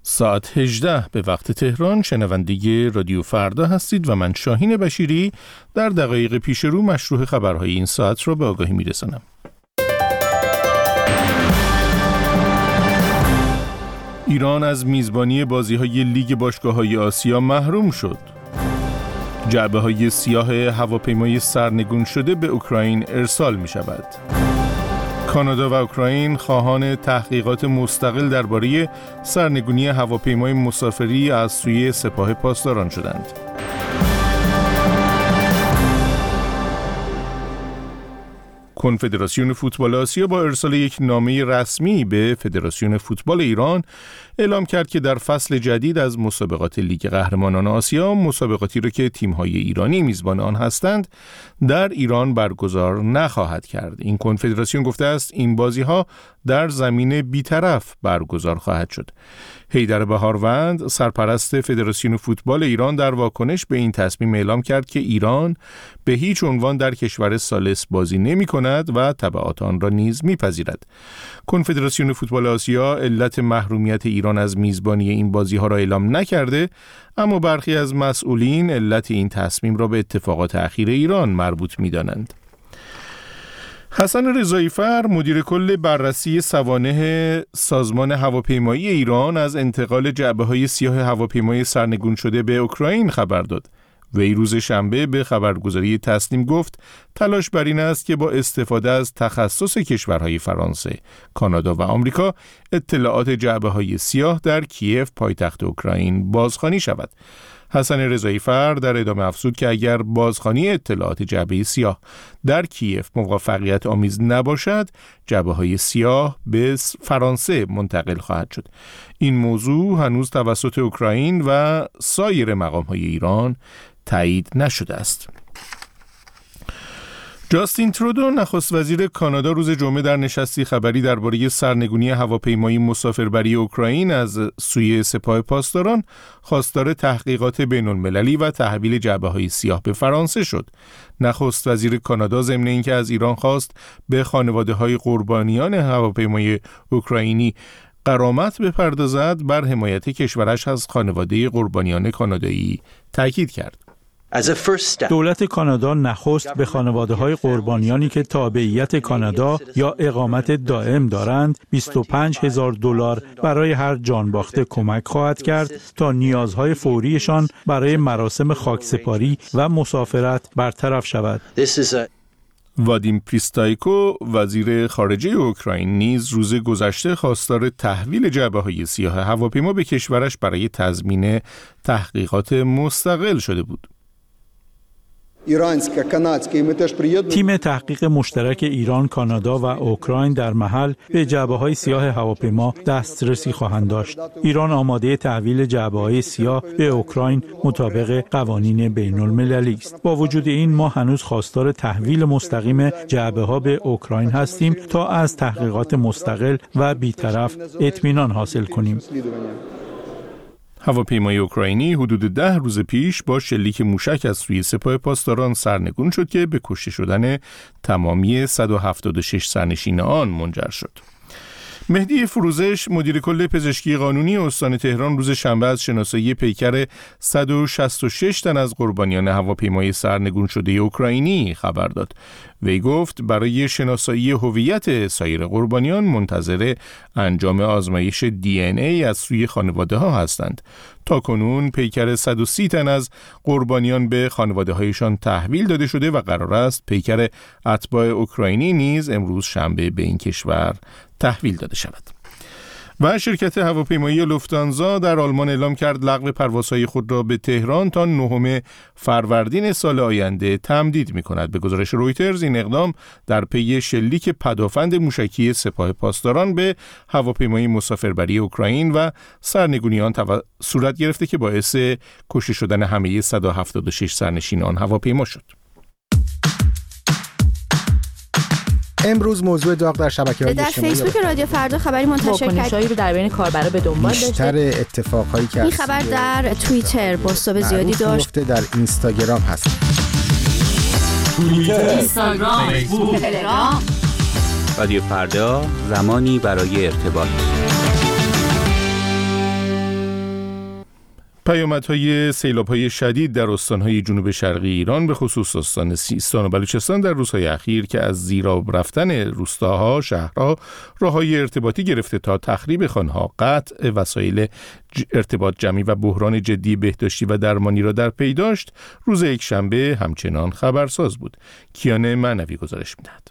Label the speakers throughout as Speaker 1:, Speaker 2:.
Speaker 1: ساعت 18 به وقت تهران شنونده رادیو فردا هستید و من شاهین بشیری در دقایق پیش رو مشروع خبرهای این ساعت را به آگاهی میرسانم. ایران از میزبانی بازی‌های لیگ باشگاه‌های آسیا محروم شد. جعبه‌های سیاه هواپیمای سرنگون شده به اوکراین ارسال می‌شود. کانادا و اوکراین خواهان تحقیقات مستقل درباره سرنگونی هواپیمای مسافری از سوی سپاه پاسداران شدند. کنفدراسیون فوتبال آسیا با ارسال یک نامه رسمی به فدراسیون فوتبال ایران اعلام کرد که در فصل جدید از مسابقات لیگ قهرمانان آسیا، مسابقاتی را که تیم‌های ایرانی میزبان آن هستند در ایران برگزار نخواهد کرد. این کنفدراسیون گفته است این بازی‌ها در زمین بی‌طرف برگزار خواهد شد. حیدر بهاروند سرپرست فدراسیون فوتبال ایران در واکنش به این تصمیم اعلام کرد که ایران به هیچ عنوان در کشور ثالث بازی نمی‌کند و تبعات آن را نیز می‌پذیرد. کنفدراسیون فوتبال آسیا علت محرومیت ایران از میزبانی این بازی‌ها را اعلام نکرده، اما برخی از مسئولین علت این تصمیم را به اتفاقات اخیر ایران مربوط می‌دانند. حسن رضایی‌فر مدیر کل بررسی سوانح سازمان هواپیمایی ایران از انتقال جعبه‌های سیاه هواپیمای سرنگون شده به اوکراین خبر داد. وی روز شنبه به خبرگزاری تسنیم گفت تلاش بر این است که با استفاده از تخصص کشورهای فرانسه، کانادا و آمریکا اطلاعات جعبه‌های سیاه در کیف پایتخت اوکراین بازخوانی شود. حسن رضایی‌فر در ادامه افزود که اگر بازخوانی اطلاعات جعبه سیاه در کیف موفقیت آمیز نباشد، جعبه‌های سیاه به فرانسه منتقل خواهد شد. این موضوع هنوز توسط اوکراین و سایر مقام‌های ایران تایید نشده است. جاستین ترودو نخست وزیر کانادا روز جمعه در نشستی خبری درباره سرنگونی هواپیمای مسافربری اوکراین از سوی سپاه پاسداران خواستار تحقیقات بین‌المللی و تحویل جعبه‌های سیاه به فرانسه شد. نخست وزیر کانادا ضمن اینکه از ایران خواست به خانواده‌های قربانیان هواپیمای اوکراینی غرامت بپردازد، بر حمایت کشورش از خانواده قربانیان کانادایی تاکید کرد.
Speaker 2: دولت کانادا نخست به خانواده‌های قربانیانی که تابعیت کانادا یا اقامت دائم دارند $25,000 برای هر جان باخته کمک خواهد کرد تا نیازهای فوریشان برای مراسم خاکسپاری و مسافرت برطرف شود.
Speaker 1: وادیم پریستایکو وزیر خارجه اوکراین نیز روز گذشته خواستار تحویل جعبه‌های سیاه هواپیما به کشورش برای تضمین تحقیقات مستقل شده بود.
Speaker 2: تیم تحقیق مشترک ایران، کانادا و اوکراین در محل به جعبه‌های سیاه هواپیما دسترسی خواهند داشت. ایران آماده تحویل جعبه‌های سیاه به اوکراین مطابق قوانین بین‌المللی است. با وجود این ما هنوز خواستار تحویل مستقیم جعبه‌ها به اوکراین هستیم تا از تحقیقات مستقل و بی‌طرف اطمینان حاصل کنیم.
Speaker 1: هواپیمای اوکراینی حدود 10 روز پیش با شلیک موشک از سوی سپاه پاسداران سرنگون شد که به کشته شدن تمامی 176 سرنشین آن منجر شد. مهدی فروزش مدیر کل پزشکی قانونی استان تهران روز شنبه از شناسایی پیکر 166 تن از قربانیان هواپیمای سرنگون شده اوکراینی خبر داد. وی گفت برای شناسایی هویت سایر قربانیان منتظر انجام آزمایش DNA از سوی خانواده ها هستند. تاکنون پیکر 130 تن از قربانیان به خانواده هایشان تحویل داده شده و قرار است پیکر اتباع اوکراینی نیز امروز شنبه به این کشور تحویل داده شود. و شرکت هواپیمایی لوفتانزا در آلمان اعلام کرد لغو پروازهای خود را به تهران تا 9 فروردین سال آینده تمدید می‌کند. به گزارش رویترز این اقدام در پی شلیک پدافند موشکی سپاه پاسداران به هواپیمای مسافربری اوکراین و سرنگونی آن صورت گرفته که باعث کشته شدن همه 176 سرنشین آن هواپیما شد.
Speaker 3: امروز موضوع داغ در شبکه‌های اجتماعی
Speaker 4: در فیسبوک رادیو فردا خبری منتشر کرد رو در بین کاربرا به دنبال داشته.
Speaker 3: بیشتر اتفاقهایی که
Speaker 4: این خبر در توییتر بازتاب زیادی داشت.
Speaker 3: در اینستاگرام هست.
Speaker 5: توییتر، اینستاگرام، فیسبوک، تلگرام. رادیو فردا، زمانی برای ارتباط.
Speaker 1: پیامدهای سیلاب‌های شدید در استان‌های جنوب شرقی ایران به خصوص استان سیستان و بلوچستان در روزهای اخیر که از زیرآب رفتن روستاها، شهرها، راه‌های ارتباطی گرفته تا تخریب خانه‌ها، قطع وسایل ارتباط جمعی و بحران جدی بهداشتی و درمانی را در پی داشت، روز یکشنبه همچنان خبرساز بود. کیان معنوی گزارش می‌دهد.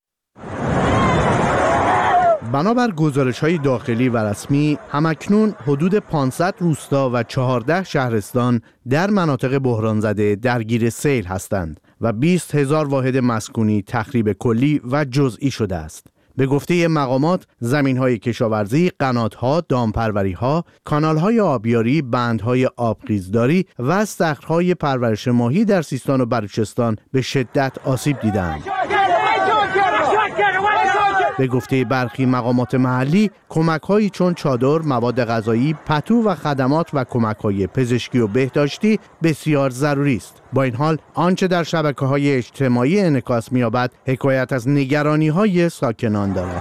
Speaker 6: بنابر گزارش‌های داخلی و رسمی، همکنون حدود 500 روستا و 14 شهرستان در مناطق بحران زده درگیر سیل هستند و 20,000 واحد مسکونی تخریب کلی و جزئی شده است. به گفته مقامات، زمین‌های کشاورزی، قنات‌ها، دامپروری‌ها، کانال‌های آبیاری، بندهای آبخیزداری و استخرهای پرورش ماهی در سیستان و بلوچستان به شدت آسیب دیدند. به گفته برخی مقامات محلی، کمک‌هایی چون چادر، مواد غذایی، پتو و خدمات و کمک‌های پزشکی و بهداشتی بسیار ضروری است. با این حال، آنچه در شبکه‌های اجتماعی انعکاس می‌یابد، حکایت از نگرانی‌های ساکنان دارد.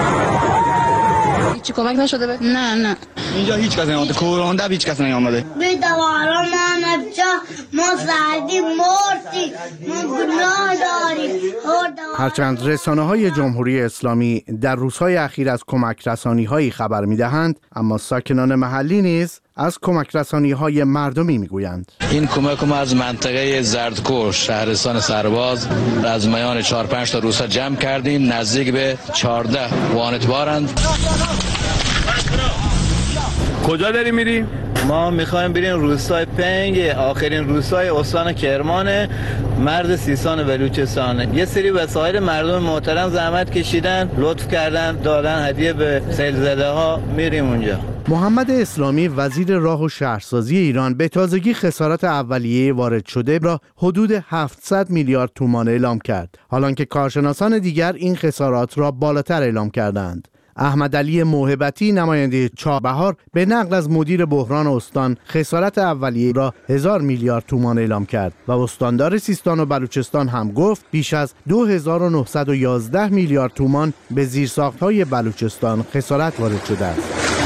Speaker 7: هیچ کمک نشده به؟
Speaker 8: نه
Speaker 9: اینجا هیچ کس نیامده. کورانده هیچ کس نیامده.
Speaker 8: به دوارا ما سردی مرسی ما گناه داریم.
Speaker 6: هرچند رسانه‌های جمهوری اسلامی در روزهای اخیر از کمک رسانی‌هایی خبر می‌دهند، اما ساکنان محلی نیز از کمک رسانی‌های مردمی می‌گویند.
Speaker 10: این کمک ما از منطقه زردکوه شهرستان سرباز از میان 4-5 تا روستا جمع کردیم، نزدیک به 14 وانتبارند.
Speaker 11: کجا داری میری؟
Speaker 12: ما میخوایم بریم روستای پنگ، آخرین روستای استان کرمان، مرز سیستان و بلوچستان. یه سری وسایل مردم محترم زحمت کشیدن، لطف کردن، دادن هدیه به سیل زده ها. میریم اونجا.
Speaker 6: محمد اسلامی وزیر راه و شهرسازی ایران به تازگی خسارات اولیه وارد شده را حدود 700 میلیارد تومان اعلام کرد، حالانکه کارشناسان دیگر این خسارات را بالاتر اعلام کردند. احمد علی موهبتی نماینده چابهار به نقل از مدیر بحران استان خسارت اولیه را 1000 میلیارد تومان اعلام کرد و استاندار سیستان و بلوچستان هم گفت بیش از 2911 میلیارد تومان به زیرساخت‌های بلوچستان خسارت وارد شده است.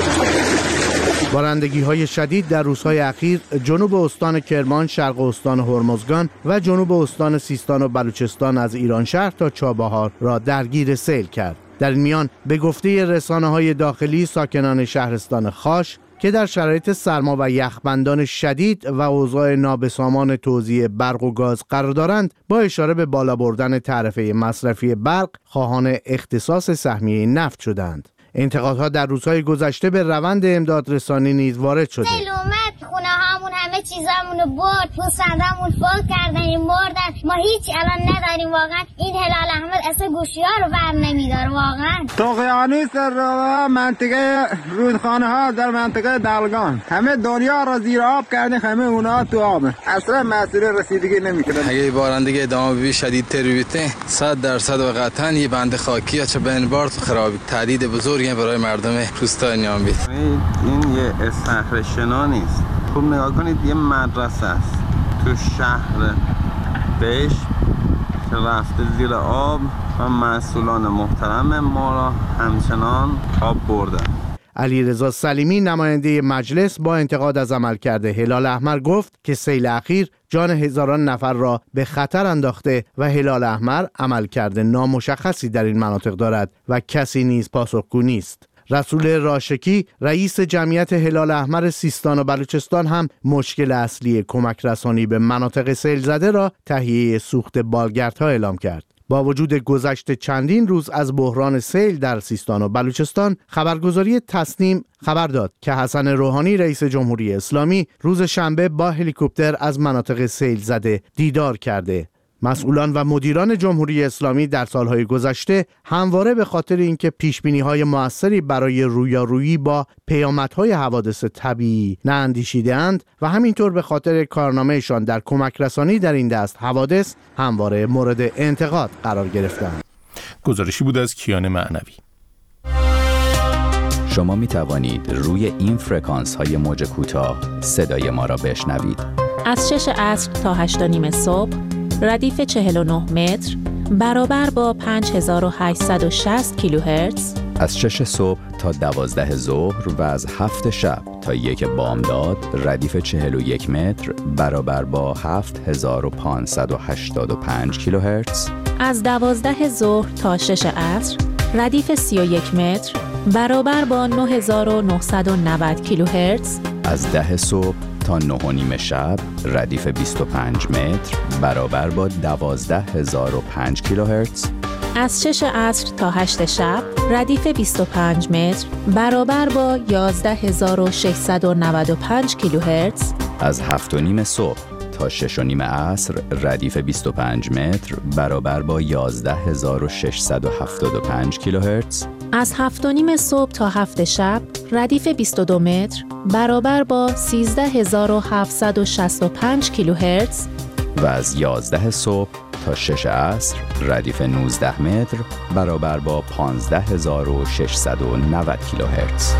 Speaker 6: بارندگی‌های شدید در روزهای اخیر جنوب استان کرمان، شرق استان هرمزگان و جنوب استان سیستان و بلوچستان از ایرانشهر تا چابهار را درگیر سیل کرد. در این میان به گفته رسانه‌های داخلی، ساکنان شهرستان خاش که در شرایط سرما و یخبندان شدید و اوضاع نابسامان توزیع برق و گاز قرار دارند، با اشاره به بالا بردن تعرفه مصرفی برق خواهان اختصاص سهمیه نفت شدند. انتقادها در روزهای گذشته به روند امدادرسانی نیز وارد شده.
Speaker 13: خونه هامون همه چیزامونو برد، پوسندامون فوت کردن، مردن، ما هیچ الان نداریم. واقعا این هلال احمر اصلا گوشی ها رو ور نمیداره. واقعا
Speaker 14: طغیانی در منطقه رودخانه ها در منطقه دلگان همه دنیا را زیر آب کردن، همه اونا تو آب، اصلا مسئله رسیدگی نمیکنه.
Speaker 15: اگه بارندگی ادامه بی شدیدتر بیته 100% و قطعا یه بند خاکی چه بین بار خرابی تهدید بزرگی برای مردم روستای نیامبید.
Speaker 16: این یه استخر شنا نیست. خوب نگاه کنید، یه مدرسه است تو شهر بهش که رفته زیر آب و مسئولان محترم ما را همچنان آب بردن.
Speaker 6: علیرضا سلیمی نماینده مجلس با انتقاد از عملکرد هلال احمر گفت که سیل اخیر جان هزاران نفر را به خطر انداخته و هلال احمر عملکرد نامشخصی در این مناطق دارد و کسی نیز پاسخگو نیست. رسول راشکی رئیس جمعیت هلال احمر سیستان و بلوچستان هم مشکل اصلی کمک رسانی به مناطق سیل زده را تهیه سوخت بالگردها اعلام کرد. با وجود گذشت چندین روز از بحران سیل در سیستان و بلوچستان، خبرگزاری تصنیم خبر داد که حسن روحانی رئیس جمهوری اسلامی روز شنبه با هلیکوپتر از مناطق سیل زده دیدار کرده. مسئولان و مدیران جمهوری اسلامی در سالهای گذشته همواره به خاطر اینکه پیشبینی‌های موثری برای رویارویی با پیامدهای حوادث طبیعی ناندیشیده‌اند و همینطور به خاطر کارنامه‌شان در کمک رسانی در این دست حوادث همواره مورد انتقاد قرار گرفتند.
Speaker 1: گزارشی بود از کیان معنوی.
Speaker 17: شما می توانید روی این فرکانس های موج کوتاه صدای ما را بشنوید.
Speaker 4: از 6 عصر تا 8:30 صبح ردیف 49 متر برابر با 5860 کیلوهرتز
Speaker 17: از 6 صبح تا 12 ظهر و از 7 شب تا 1 بامداد ردیف 41 متر برابر با 7585 کیلوهرتز.
Speaker 4: از 12 ظهر تا 6 عصر ردیف 31 متر برابر با 9990 کیلوهرتز.
Speaker 17: از 10 صبح تا 9:30 شب ردیف 25 متر برابر با 12005 کیلوهرتز.
Speaker 4: از 6 عصر تا 8 شب ردیف 25 متر برابر با 11695 کیلوهرتز.
Speaker 17: از 7:30 صبح تا 6:30 عصر ردیف 25 متر برابر با 11675 کیلوهرتز.
Speaker 4: از 7:30 صبح تا 7 شب ردیف 22 متر برابر با 13765 کیلوهرتز.
Speaker 17: و از 11 صبح تا 6 عصر ردیف 19 متر برابر با 15690 کیلوهرتز.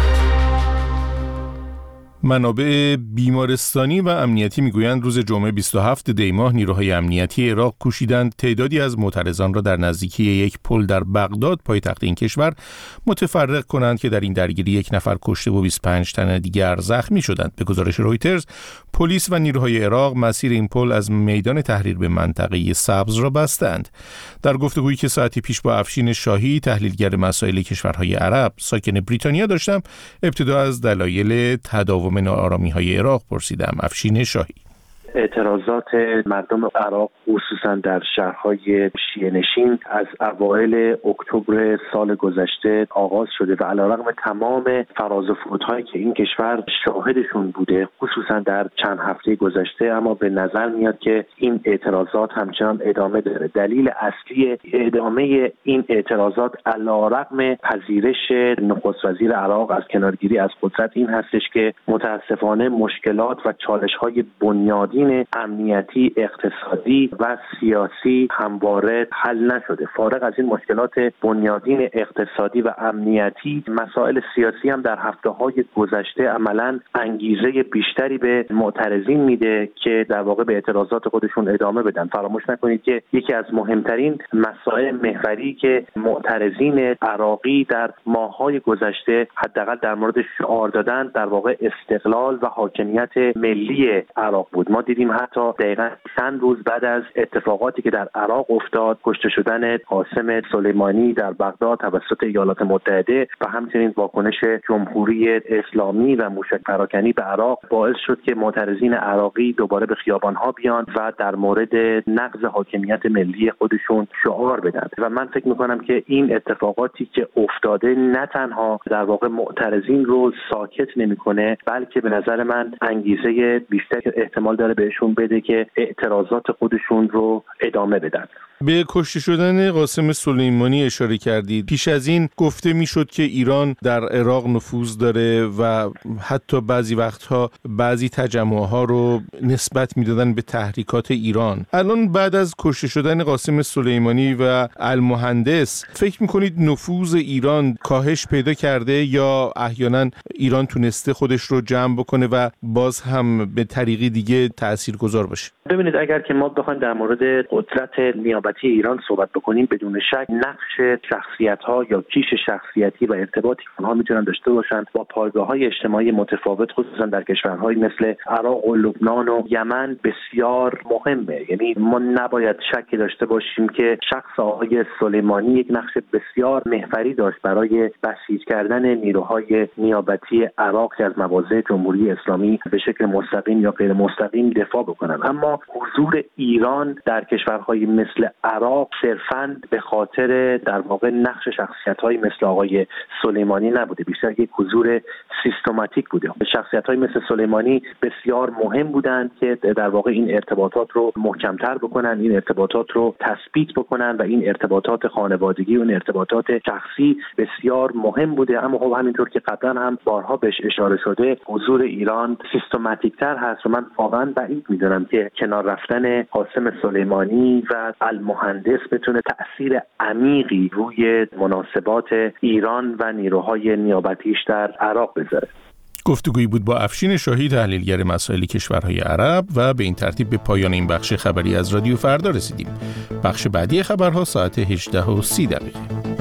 Speaker 1: منابع بیمارستانی و امنیتی میگویند روز جمعه 27 دی ماه نیروهای امنیتی عراق کوشیدند تعدادی از معترضان را در نزدیکی یک پل در بغداد پایتخت این کشور متفرق کنند که در این درگیری 1 نفر کشته و 25 تن دیگر زخمی شدند. به گزارش رویترز، پلیس و نیروهای عراق مسیر این پل از میدان تحریر به منطقه سبز را بستند. در گفتگویی که ساعتی پیش با افشین شاهی، تحلیلگر مسائل کشورهای عرب ساکن بریتانیا داشتم، ابتدا از دلایل تداوم ناآرامی‌های عراق پرسیدم. افشین شاهی:
Speaker 7: اعتراضات مردم عراق خصوصا در شهرهای شیعه‌نشین از اوایل اکتبر سال گذشته آغاز شده و علیرغم تمام فراز و فرودهایی که این کشور شاهدشون بوده خصوصا در چند هفته گذشته، اما به نظر میاد که این اعتراضات همچنان ادامه داره. دلیل اصلی ادامه این اعتراضات علیرغم پذیرش نخست وزیر عراق از کنارگیری از قدرت این هستش که متاسفانه مشکلات و چالش‌های بنیادی امنیتی، اقتصادی و سیاسی همواره حل نشده. فارغ از این مشکلات بنیادین اقتصادی و امنیتی، مسائل سیاسی هم در هفته‌های گذشته عملاً انگیزه بیشتری به معترضین میده که در واقع به اعتراضات خودشون ادامه بدن. فراموش نکنید که یکی از مهمترین مسائل محوری که معترضین عراقی در ماه‌های گذشته حداقل در مورد شعار دادن در واقع استقلال و حاکمیت ملی عراق بود. ما دیدیم حتی دقیقاً چند روز بعد از اتفاقاتی که در عراق افتاد، کشته شدن قاسم سلیمانی در بغداد توسط ایالات متحده و همچنین واکنش جمهوری اسلامی و موشک پراکنی به عراق باعث شد که معترضین عراقی دوباره به خیابان‌ها بیان و در مورد نقض حاکمیت ملی خودشون شعار بدن. و من فکر می‌کنم که این اتفاقاتی که افتاده نه تنها در واقع معترضین رو ساکت نمی‌کنه، بلکه به نظر من انگیزه بیشتری احتمال داره بهشون بده که اعتراضات خودشون رو ادامه بدن.
Speaker 1: به کشته شدن قاسم سلیمانی اشاره کردید. پیش از این گفته میشد که ایران در عراق نفوذ داره و حتی بعضی وقتها بعضی تجمعها رو نسبت میدادن به تحریکات ایران. الان بعد از کشته شدن قاسم سلیمانی و المهندس، فکر میکنید نفوذ ایران کاهش پیدا کرده یا احیانا ایران تونسته خودش رو جمع بکنه و باز هم به طریقی دیگه تاثیرگذار باشه؟
Speaker 7: ببینید، اگر که ما بخوایم در مورد قدرت نیابتی ایران صحبت بکنیم، بدون شک نقش شخصیت‌ها یا کیش شخصیتی و ارتباطی که اونها میتونن داشته باشن با پایگاه‌های اجتماعی متفاوت خصوصا در کشورهای مثل عراق و لبنان و یمن بسیار مهمه. یعنی ما نباید شکی داشته باشیم که شخص آقای سلیمانی یک نقش بسیار محوری داشت برای بسیج کردن نیروهای نیابتی عراق که از مواضع جمهوری اسلامی به شکل مستقیم یا غیر مستقیم دفاع بکنن. اما حضور ایران در کشورهای مثل عراق صرفاً به خاطر در واقع نقش شخصیت‌هایی مثل آقای سلیمانی نبوده، بیشتر یک حضور سیستماتیک بوده. شخصیت‌هایی مثل سلیمانی بسیار مهم بودند که در واقع این ارتباطات رو محکم‌تر بکنن، این ارتباطات رو تثبیت بکنن و این ارتباطات خانوادگی و این ارتباطات شخصی بسیار مهم بوده. اما خب همینطور که قبلا هم بارها بهش اشاره شده، حضور ایران سیستماتیک‌تر هست و من واقعاً بعید می‌دونم که کنار رفتن قاسم سلیمانی و المهندس بتونه تأثیر عمیقی روی مناسبات ایران و نیروهای نیابتیش در عراق بذاره.
Speaker 1: گفتگویی بود با افشین شاهی، تحلیلگر مسائل کشورهای عرب، و به این ترتیب به پایان این بخش خبری از رادیو فردا رسیدیم. بخش بعدی خبرها ساعت 18:30.